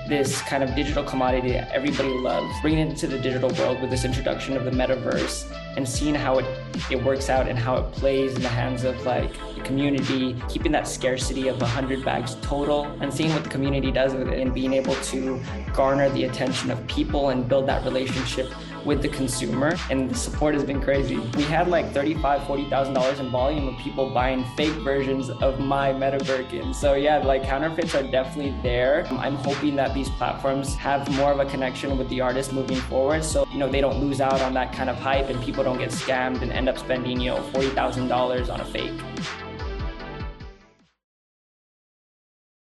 this kind of digital commodity that everybody loves, bringing it into the digital world with this introduction of the metaverse and seeing how it works out and how it plays in the hands of like the community, keeping that scarcity of 100 bags total and seeing what the community does with it and being able to garner the attention of people and build that relationship with the consumer. And the support has been crazy. We had like $35,000, $40,000 in volume of people buying fake versions of my Meta Birkin. So yeah, like counterfeits are definitely there. I'm hoping that these platforms have more of a connection with the artist moving forward. So, they don't lose out on that kind of hype and people don't get scammed and end up spending, $40,000 on a fake.